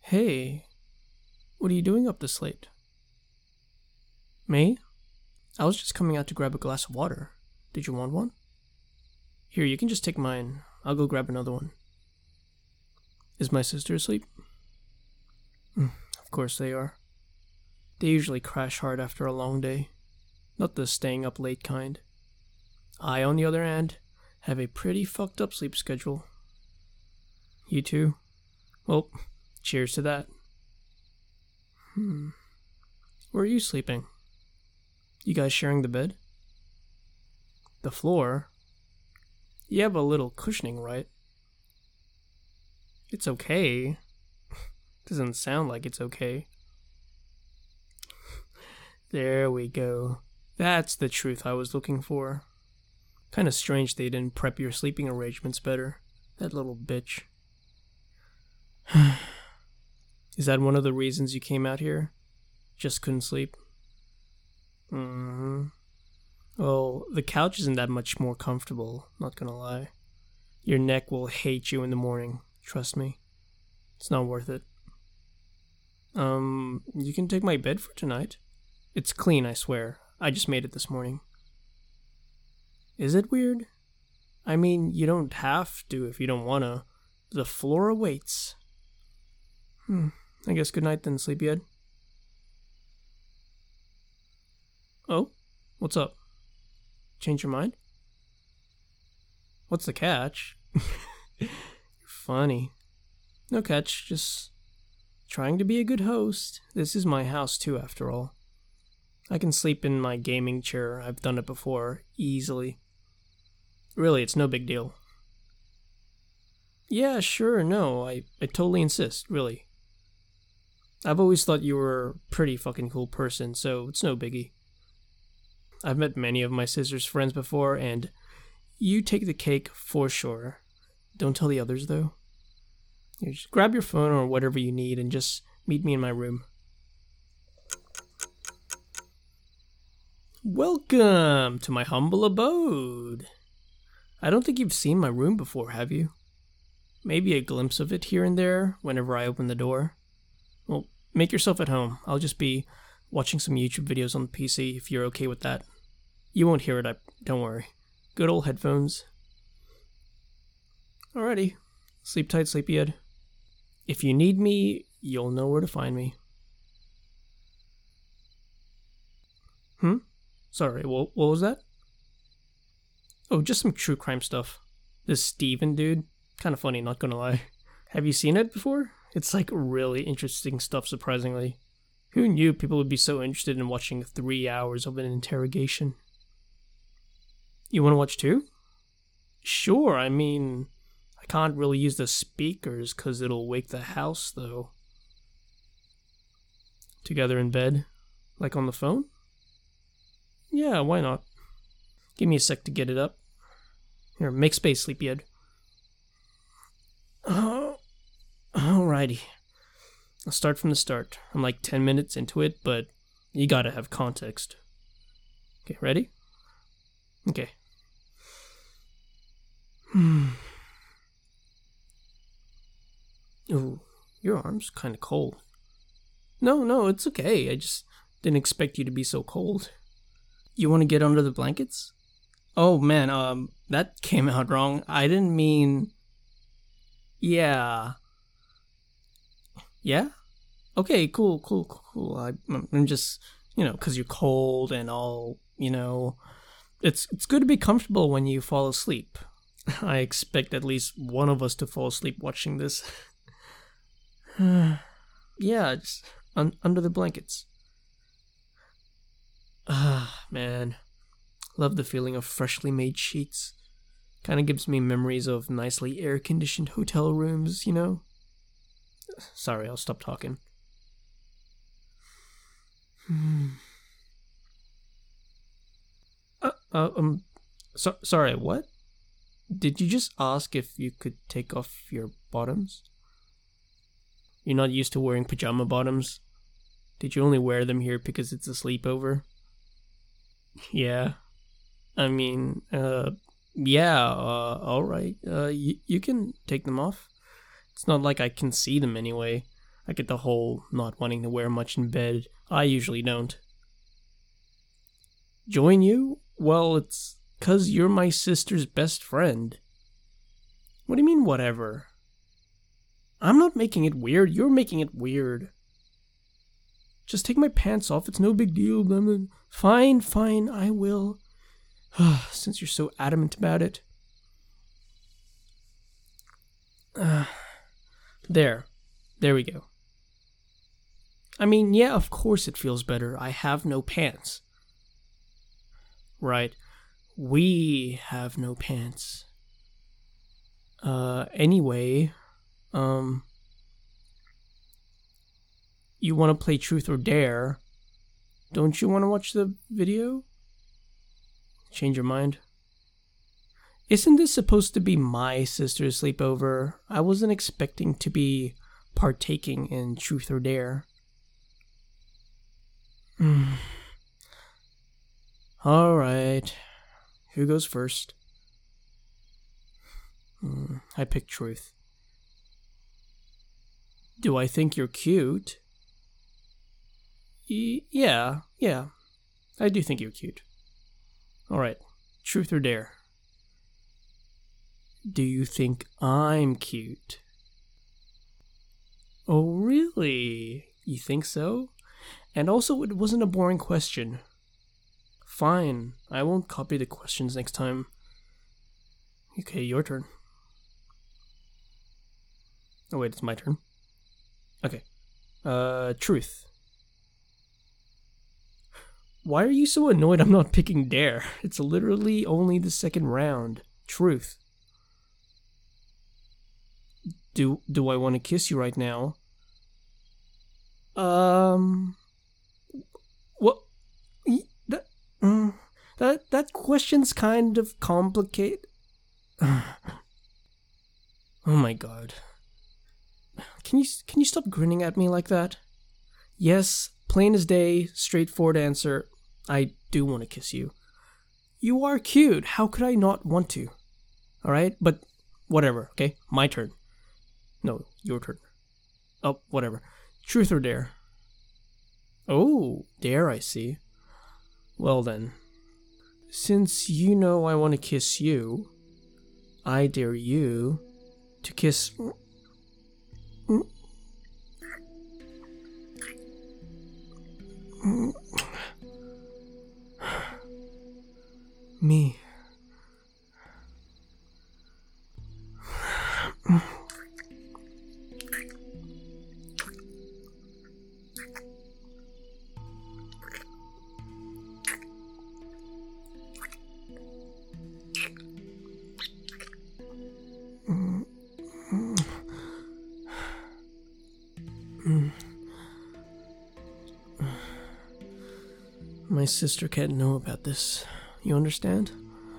Hey, what are you doing up this late? Me? I was just coming out to grab a glass of water. Did you want one? Here, you can just take mine. I'll go grab another one. Is my sister asleep? Of course they are. They usually crash hard after a long day. Not the staying up late kind. I, on the other hand, have a pretty fucked up sleep schedule. You too? Well, cheers to that. Where are you sleeping? You guys sharing the bed? The floor? You have a little cushioning, right? It's okay. Doesn't sound like it's okay. There we go. That's the truth I was looking for. Kinda strange they didn't prep your sleeping arrangements better. That little bitch. Is that one of the reasons you came out here? Just couldn't sleep? Well, the couch isn't that much more comfortable, not gonna lie. Your neck will hate you in the morning, trust me. It's not worth it. You can take my bed for tonight. It's clean, I swear. I just made it this morning. Is it weird? I mean, you don't have to if you don't wanna. The floor awaits. I guess good night then, sleepyhead. Oh? What's up? Change your mind? What's the catch? You're funny. No catch, just trying to be a good host. This is my house too, after all. I can sleep in my gaming chair. I've done it before, easily. Really, it's no big deal. Yeah, sure, no, I totally insist, really. I've always thought you were a pretty fucking cool person, so it's no biggie. I've met many of my sister's friends before, and you take the cake for sure. Don't tell the others, though. Here, just grab your phone or whatever you need and just meet me in my room. Welcome to my humble abode. I don't think you've seen my room before, have you? Maybe a glimpse of it here and there whenever I open the door. Well, make yourself at home. I'll just be watching some YouTube videos on the PC if you're okay with that. You won't hear it, don't worry. Good old headphones. Alrighty. Sleep tight, sleepyhead. If you need me, you'll know where to find me. Sorry, what was that? Oh, just some true crime stuff. This Steven dude, kind of funny, not gonna lie. Have you seen it before? It's like really interesting stuff, surprisingly. Who knew people would be so interested in watching 3 hours of an interrogation? You want to watch too? Sure, I mean, I can't really use the speakers because it'll wake the house, though. Together in bed? Like on the phone? Yeah, why not? Give me a sec to get it up. Here, make space, sleepyhead. Oh, alrighty. I'll start from the start. I'm like 10 minutes into it, but you gotta have context. Okay, ready? Okay. Ooh, your arm's kinda cold. No, it's okay. I just didn't expect you to be so cold. You wanna get under the blankets? Oh man, that came out wrong. I didn't mean... Yeah. Yeah? Okay, cool. I'm just, because you're cold and all, It's good to be comfortable when you fall asleep. I expect at least one of us to fall asleep watching this. Yeah, just under the blankets. Man. Love the feeling of freshly made sheets. Kinda gives me memories of nicely air-conditioned hotel rooms, Sorry, I'll stop talking. Sorry, what? Did you just ask if you could take off your bottoms? You're not used to wearing pajama bottoms? Did you only wear them here because it's a sleepover? Yeah. I mean, alright. You can take them off. It's not like I can see them anyway. I get the whole not wanting to wear much in bed. I usually don't. Join you? Well, it's 'cause you're my sister's best friend. What do you mean, whatever? I'm not making it weird, you're making it weird. Just take my pants off, it's no big deal. Fine, I will. Since you're so adamant about it. There we go. I mean, yeah, of course it feels better. I have no pants. Right. We have no pants. Anyway, you want to play Truth or Dare? Don't you want to watch the video? Change your mind? Isn't this supposed to be my sister's sleepover? I wasn't expecting to be partaking in Truth or Dare. Alright. Who goes first? I picked Truth. Do I think you're cute? Yeah. I do think you're cute. Alright. Truth or Dare? Do you think I'm cute? Oh, really? You think so? And also, it wasn't a boring question. Fine, I won't copy the questions next time. Okay, your turn. Oh wait, it's my turn. Okay. Truth. Why are you so annoyed I'm not picking Dare? It's literally only the second round. Truth. Do I want to kiss you right now? What? That question's kind of complicated. Oh my god. Can you stop grinning at me like that? Yes, plain as day, straightforward answer. I do want to kiss you. You are cute. How could I not want to? Alright, but whatever, okay? My turn. No, your turn. Oh, whatever. Truth or Dare? Oh, Dare, I see. Well then. Since you know I want to kiss you, I dare you to kiss... me. My sister can't know about this. You understand?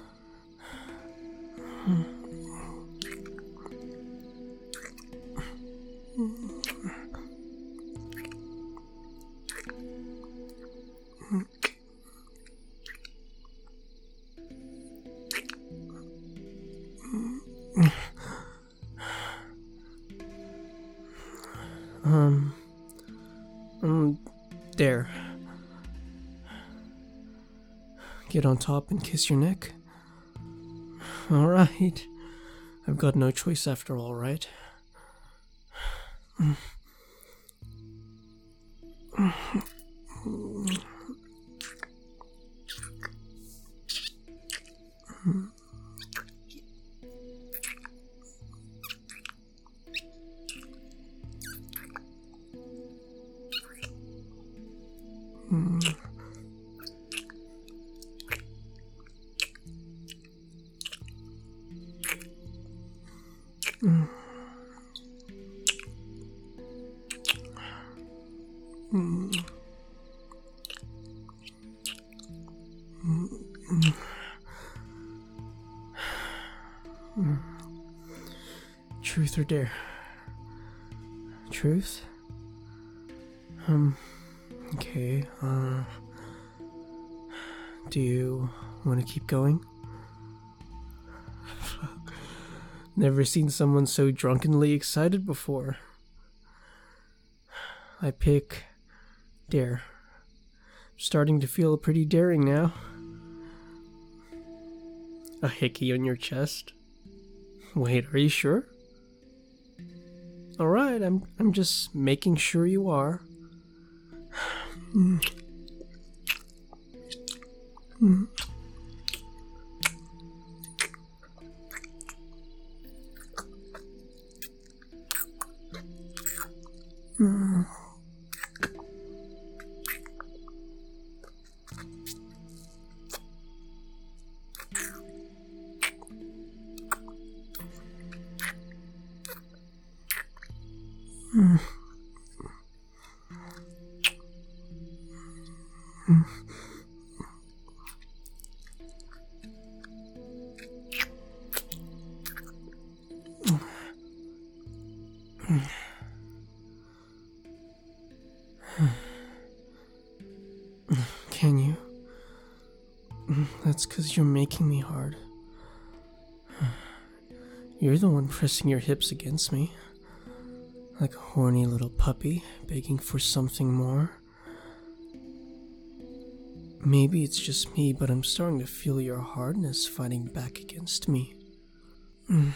Dare. Get on top and kiss your neck? Alright. I've got no choice after all, right? Truth or Dare? Truth? Okay, do you want to keep going? Never seen someone so drunkenly excited before. I pick dare. Starting to feel pretty daring now. A hickey on your chest? Wait, are you sure? Alright, I'm just making sure you are. Can you? That's 'cause you're making me hard. You're the one pressing your hips against me. Like a horny little puppy begging for something more. Maybe it's just me, but I'm starting to feel your hardness fighting back against me. You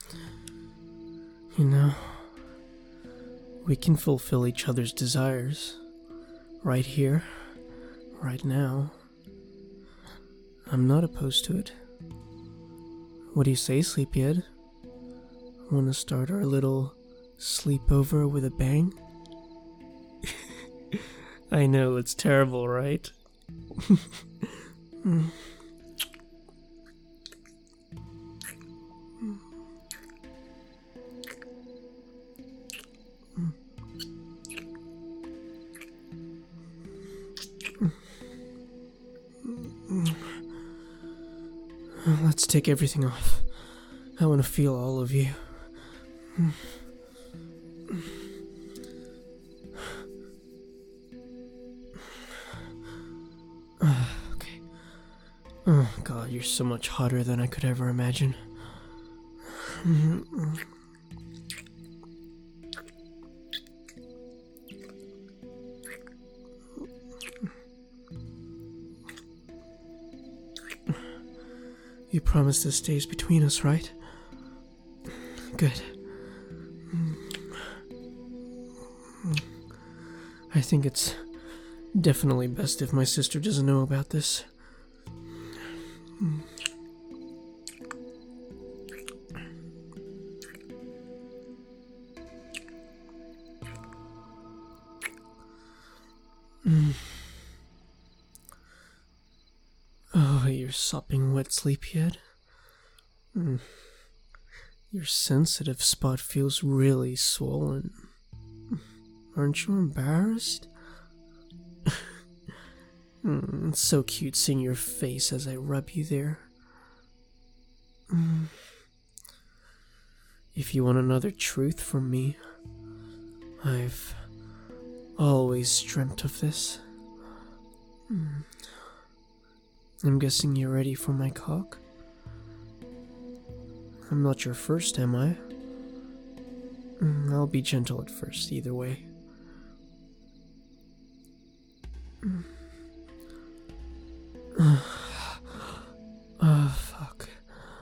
know, we can fulfill each other's desires. Right here, right now. I'm not opposed to it. What do you say, sleepyhead? Want to start our little sleepover with a bang? I know, it's terrible, right? Let's take everything off. I want to feel all of you. Okay. Oh god, you're so much hotter than I could ever imagine. You promise this stays between us, right? Good. I think it's definitely best if my sister doesn't know about this. Oh, you're sopping wet, sleepyhead. Your sensitive spot feels really swollen. Aren't you embarrassed? It's so cute seeing your face as I rub you there. If you want another truth from me, I've always dreamt of this. I'm guessing you're ready for my cock? I'm not your first, am I? I'll be gentle at first, either way. Oh, fuck.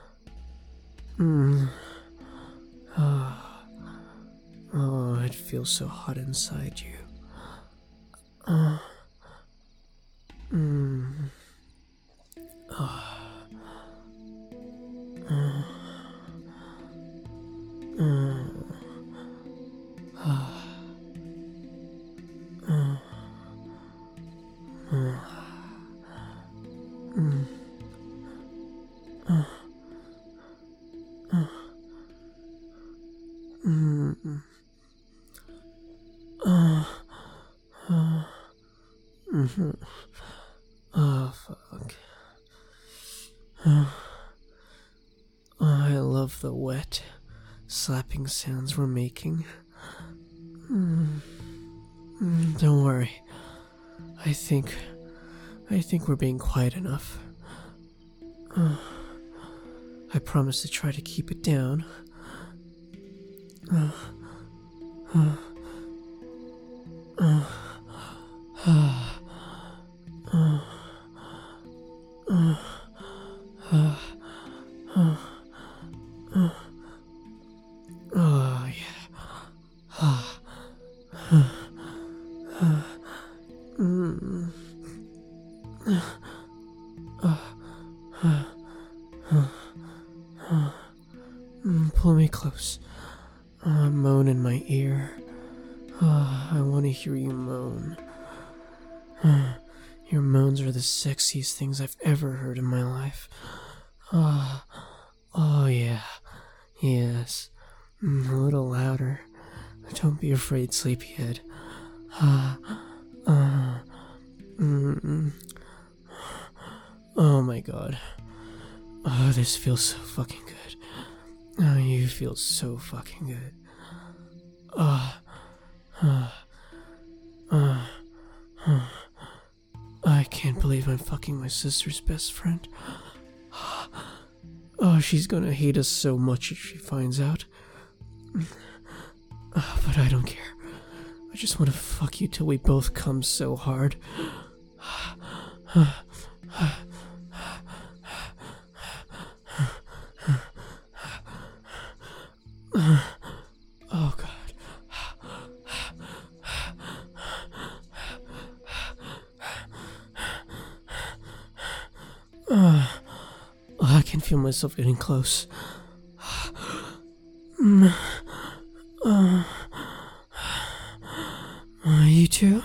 Oh, it feels so hot inside you. Oh, fuck. I love the wet, slapping sounds we're making. Don't worry. I think we're being quiet enough. I promise to try to keep it down. Moan in my ear. I want to hear you moan. Your moans are the sexiest things I've ever heard in my life. Oh yeah. Yes. A little louder. Don't be afraid, sleepyhead. Oh my god. Oh, this feels so fucking good. Oh, you feel so fucking good. I can't believe I'm fucking my sister's best friend. Oh, she's gonna hate us so much if she finds out. But I don't care. I just want to fuck you till we both come so hard. Oh god. I can feel myself getting close. You two?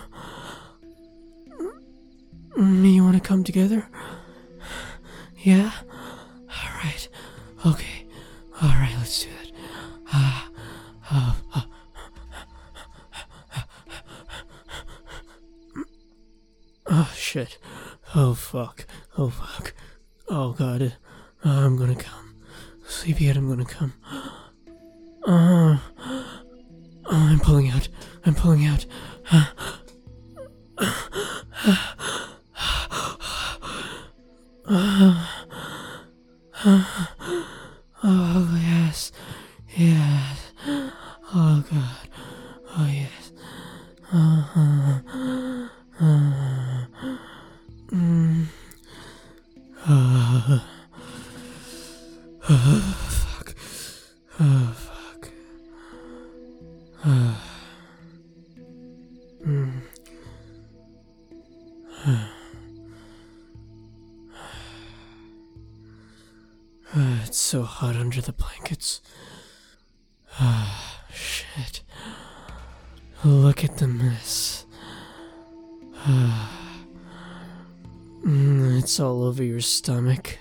You want to come together? Yeah? Alright. Okay. Alright, let's do it. Oh shit. Oh fuck. Oh fuck. Oh god. I'm gonna come. Sleepyhead, I'm gonna come. I'm pulling out. I'm pulling out. Oh yes. Yes. Oh god. Oh yes. Fuck. Oh fuck. It's so hot under the blankets. Shit. Look at the mess. It's all over your stomach.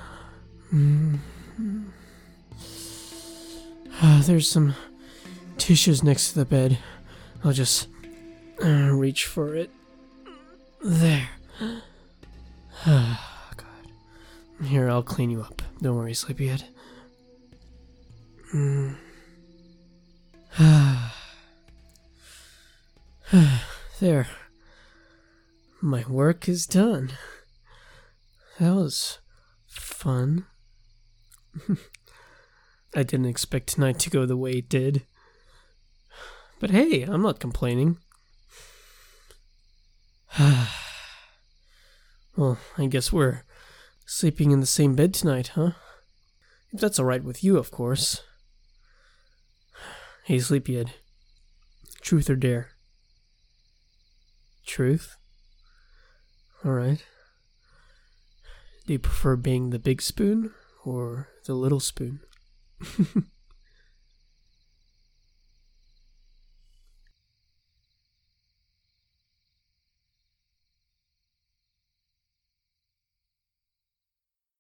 There's some tissues next to the bed. I'll just reach for it. There. God. Here, I'll clean you up. Don't worry, sleepyhead. There. My work is done. That was fun. I didn't expect tonight to go the way it did. But hey, I'm not complaining. Well, I guess we're sleeping in the same bed tonight, huh? If that's alright with you, of course. Hey, sleepyhead. Truth or dare? Truth? Alright. Do you prefer being the big spoon or the little spoon?